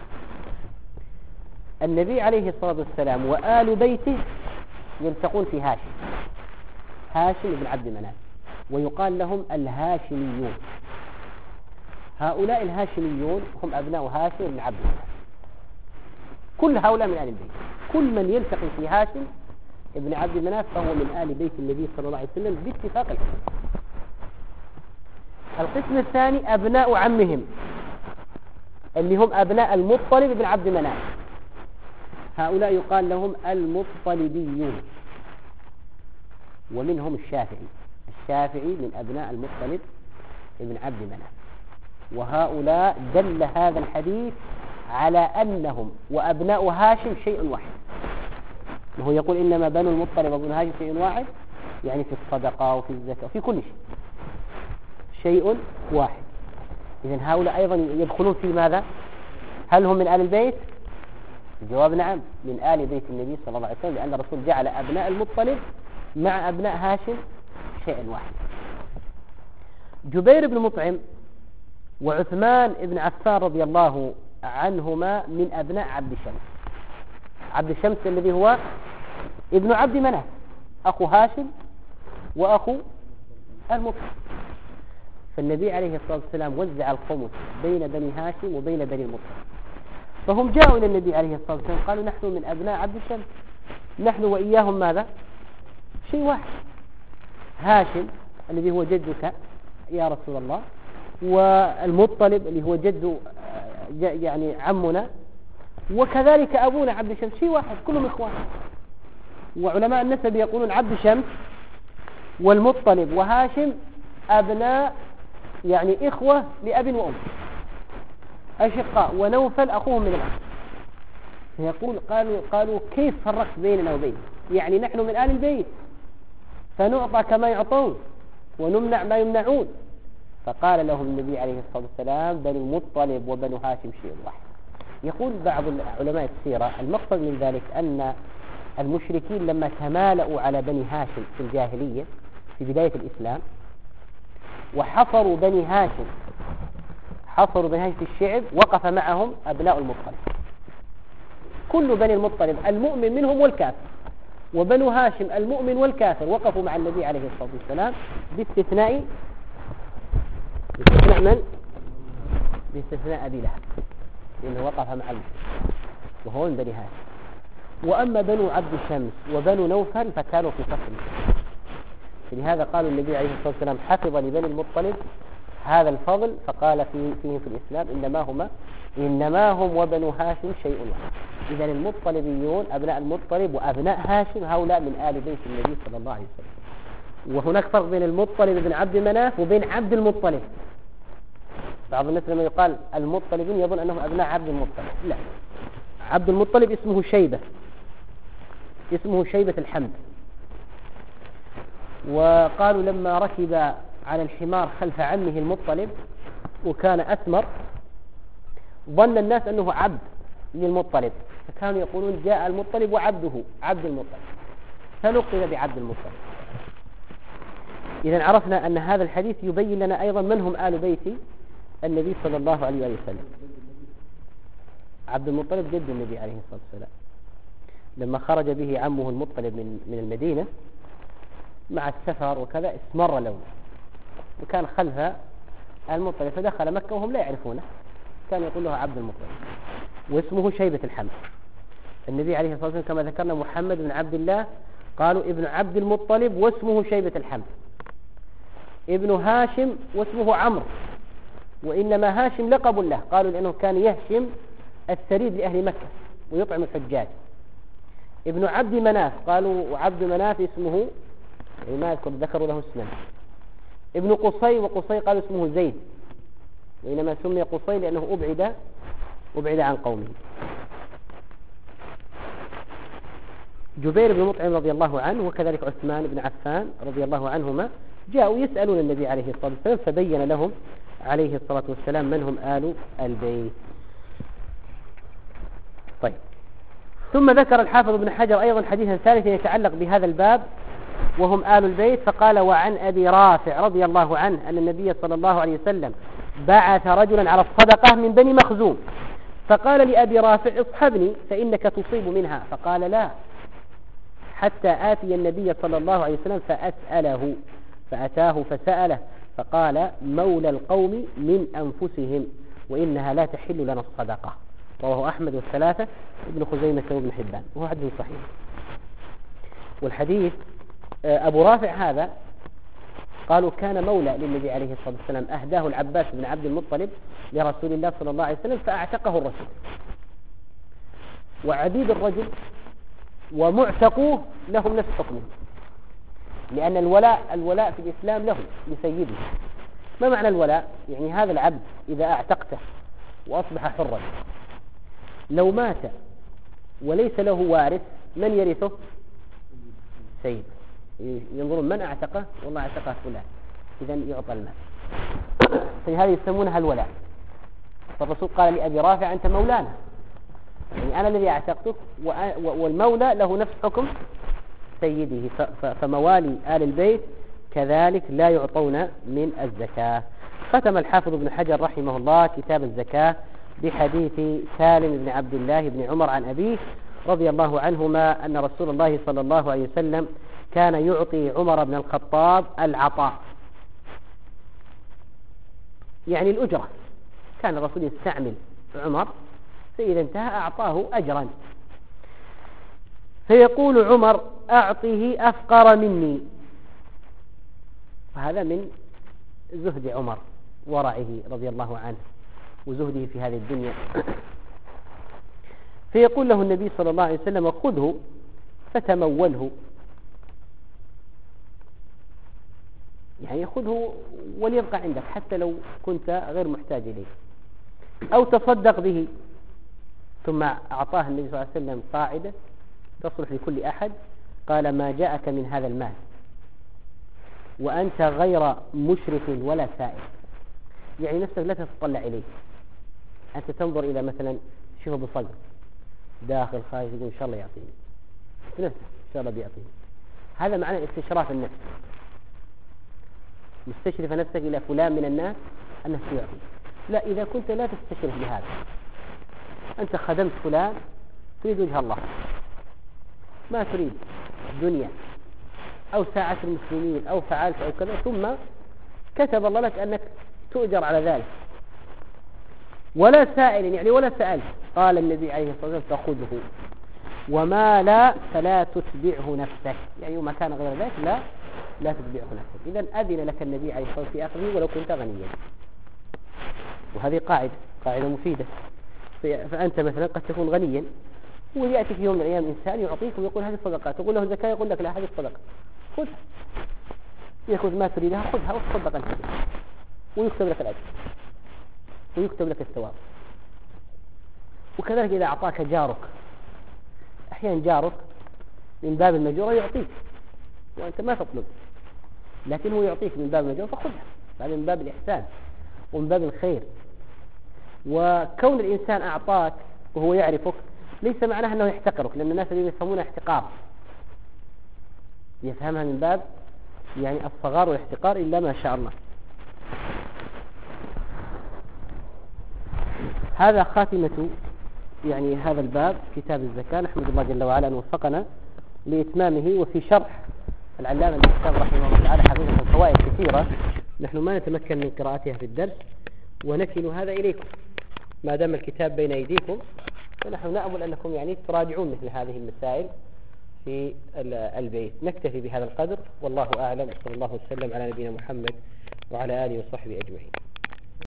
النبي عليه الصلاة والسلام وآل بيته يلتقون في هاشم، هاشم بن عبد مناف، ويقال لهم الهاشميون. هؤلاء الهاشميون هم أبناء هاشم بن عبد مناف. كل هؤلاء من آل البيت، كل من يلتقي في هاشم ابن عبد مناف فهو من آل بيت النبي صلى الله عليه وسلم باتفاق الحكم. القسم الثاني أبناء عمهم اللي هم أبناء المطلب بن عبد مناف، هؤلاء يقال لهم المطلبيون، ومنهم الشافعي. الشافعي من أبناء المطلب بن عبد مناف. وهؤلاء دل هذا الحديث على أنهم وأبناء هاشم شيء واحد. وهو يقول إنما بنو المطلب وبنو هاشم شيء واحد، يعني في الصدقة وفي الزكاة وفي كل شيء شيء واحد. إذن هؤلاء أيضا يدخلون في ماذا؟ هل هم من آل البيت؟ الجواب نعم، من آل بيت النبي صلى الله عليه وسلم، لأن الرسول جعل أبناء المطلب مع أبناء هاشم شيء واحد. جبير بن مطعم وعثمان بن عفان رضي الله عنهما من أبناء عبد شمس. عبد شمس الذي هو ابن عبد مناف أخو هاشم وأخو المطلب. فالنبي عليه الصلاة والسلام وزع الخمس بين بني هاشم وبين بني المطلب، فهم جاءوا إلى النبي عليه الصلاة والسلام قالوا نحن من أبناء عبد شمس، نحن وإياهم ماذا؟ شيء واحد، هاشم الذي هو جدك يا رسول الله، والمطلب اللي هو جد يعني عمنا، وكذلك أبونا عبد شمس، شيء واحد، كلهم إخوان. وعلماء النسب يقولون عبد شمس والمطلب وهاشم أبناء يعني إخوة لأب وأم أشقاء، ونوفل أخوهم من الأب. فيقول قالوا, قالوا كيف فرقت بيننا وبين، يعني نحن من آل البيت فنعطى كما يعطون ونمنع ما يمنعون. فقال لهم النبي عليه الصلاة والسلام بنو المطلب وبنو هاشم شيء واحد. يقول بعض علماء السيرة المقصد من ذلك أن المشركين لما تمالأوا على بني هاشم في الجاهلية في بداية الإسلام وحصروا بني هاشم حصروا بني هاشم في الشعب، وقف معهم أبناء المطلب، كل بني المطلب المؤمن منهم والكافر، وبنو هاشم المؤمن والكافر وقفوا مع النبي عليه الصلاة والسلام باستثناء باستثناء من؟ باستثناء أبي لهب، لأنه وقف مع المشرك وهو من بني هاشم. وأما بنو عبد شمس وبنو نوفل فكانوا في فصل، فلهذا قالوا النبي عليه الصلاة والسلام حفظ لبني المطلب هذا الفضل، فقال فيه فيه في الإسلام إنما هما إنما هم وبنو هاشم شيء واحد. إذا المطلبيون أبناء المطلب وأبناء هاشم هؤلاء من آل بيت النبي صلى الله عليه وسلم. وهناك فرق بين المطلب بن عبد مناف وبين عبد المطلب. بعض الناس لما يقال المطلبين يظن أنهم أبناء عبد المطلب، لا، عبد المطلب اسمه شيبة، اسمه شيبة الحمد. وقالوا لما ركب على الحمار خلف عمه المطلب وكان أسمر ظن الناس أنه عبد للمطلب، فكانوا يقولون جاء المطلب وعبده عبد المطلب، فلقب بعبد المطلب. إذن عرفنا أن هذا الحديث يبين لنا أيضا من هم آل بيت النبي صلى الله عليه وسلم. عبد المطلب جد النبي عليه الصلاة والسلام، لما خرج به عمه المطلب من من المدينة مع السفر وكذا اسمر لونه، وكان خلف المطلب، فدخل مكة وهم لا يعرفونه، كان يقول له عبد المطلب، واسمه شيبة الحمد. النبي عليه الصلاة والسلام كما ذكرنا محمد بن عبد الله، قالوا ابن عبد المطلب واسمه شيبة الحمد، ابن هاشم واسمه عمرو، وإنما هاشم لقب له، قالوا لأنه كان يهشم الثريد لأهل مكة ويطعم الحجاج. ابن عبد مناف، قالوا عبد مناف اسمه ما يذكر ذكروا له اسما. ابن قصي، وقصي قالوا اسمه زيد، وإنما سمي قصي لأنه أبعد أبعد عن قومه. جبير بن مطعم رضي الله عنه وكذلك عثمان بن عفان رضي الله عنهما جاءوا يسألون النبي عليه الصلاة والسلام، فبين لهم عليه الصلاة والسلام من هم آل البيت. طيب، ثم ذكر الحافظ ابن حجر أيضا حديثا ثالثا يتعلق بهذا الباب وهم آل البيت، فقال وعن أبي رافع رضي الله عنه أن النبي صلى الله عليه وسلم بعث رجلا على الصدقة من بني مخزوم، فقال لأبي رافع اصحبني فإنك تصيب منها، فقال لا حتى آتي النبي صلى الله عليه وسلم فأسأله، فأتاه فسأله فقال مولى القوم من أنفسهم وإنها لا تحل لنا الصدقة. رواه أحمد والثلاثة ابن خزيمة وابن حبان، وهو حديث صحيح. والحديث أبو رافع هذا قالوا كان مولى للنبي عليه الصلاة والسلام، أهداه العباس بن عبد المطلب لرسول الله صلى الله عليه وسلم فأعتقه الرسول. وعبيد الرجل ومعتقوه لهم نفس حكمه، لأن الولاء الولاء في الإسلام له لسيده. ما معنى الولاء؟ يعني هذا العبد إذا أعتقته وأصبح حرا لو مات وليس له وارث من يرثه؟ سيد. ينظرون من أعتقه، والله أعتقه فلان، إذا يعطى المال. فهذه يسمونها الولاء. فالرسول قال لأبي رافع أنت مولانا، يعني أنا الذي أعتقتك، والمولى له نفس حكم سيده. فموالي آل البيت كذلك لا يعطون من الزكاة. ختم الحافظ ابن حجر رحمه الله كتاب الزكاة بحديث سالم بن عبد الله بن عمر عن أبيه رضي الله عنهما أن رسول الله صلى الله عليه وسلم كان يعطي عمر بن الخطاب العطاء، يعني الأجرة. كان الرسول يستعمل عمر، فإذا انتهى أعطاه أجرا. فيقول عمر أعطه أفقر مني، وهذا من زهد عمر ورعه رضي الله عنه وزهده في هذه الدنيا. فيقول له النبي صلى الله عليه وسلم خذه فتموله، يعني خذه وليبقى عندك حتى لو كنت غير محتاج إليه، أو تصدق به. ثم أعطاه النبي صلى الله عليه وسلم قاعدة تصلح لكل أحد، قال ما جاءك من هذا المال وأنت غير مشرف ولا سائل، يعني نفسك لا تتطلع إليه، أنت تنظر إلى مثلا شوفه بصدر داخل خارج، يقول إن شاء الله يعطيني في نفسه، إن شاء الله بيعطيني. هذا معنى استشراف النفس، مستشرف نفسك إلى فلان من الناس أنه سيعطي. لا، إذا كنت لا تستشرف بهذا، أنت خدمت فلان تريد وجه الله، ما تريد دنيا أو ساعة المسلمين أو فعلت أو كذا، ثم كتب الله لك أنك تؤجر على ذلك، ولا سائل يعني ولا سألت. قال النبي عليه الصلاة والسلام فخذه، وما لا فلا تتبعه نفسك، يعني وما كان غير ذلك لا لا تتبعه نفسك. إذن أذن لك النبي عليه الصلاة والسلام في أخذه ولو كنت غنيا. وهذه قاعدة قاعدة مفيدة. فأنت مثلا قد تكون غنيا ويأتي في يوم من الأيام إنسان يعطيك ويقول هذه الصدقة، تقول له زكاة، يقول لك لا هذه الصدقة، خذها، يأخذ ما تريدها خذها وتصدق أنت بها، ويكتب لك الأجر ويكتب لك الثواب. وكذلك إذا أعطاك جارك، أحيانا جارك من باب المجورة يعطيك وأنت ما تطلب، لكن هو يعطيك من باب المجورة فخذها، هذا من باب الإحسان ومن باب الخير. وكون الإنسان أعطاك وهو يعرفك ليس معناه أنه يحتقرك، لأن الناس اللي يفهمونها احتقار، يفهمها من باب يعني الصغار والاحتقار إلا ما شاء الله. هذا خاتمة يعني هذا الباب كتاب الزكاة. نحمد الله جل وعلا أن وفقنا لإتمامه. وفي شرح العلامة الكتاب رحمه الله تعالى حقيقة فوائد كثيرة نحن ما نتمكن من قراءتها في الدرس، ونكل هذا إليكم ما دام الكتاب بين أيديكم، ونحن نأمل أنكم يعني تراجعون مثل هذه المسائل في البيت. نكتفي بهذا القدر، والله أعلم، وصلى الله وسلم على نبينا محمد وعلى آله وصحبه أجمعين.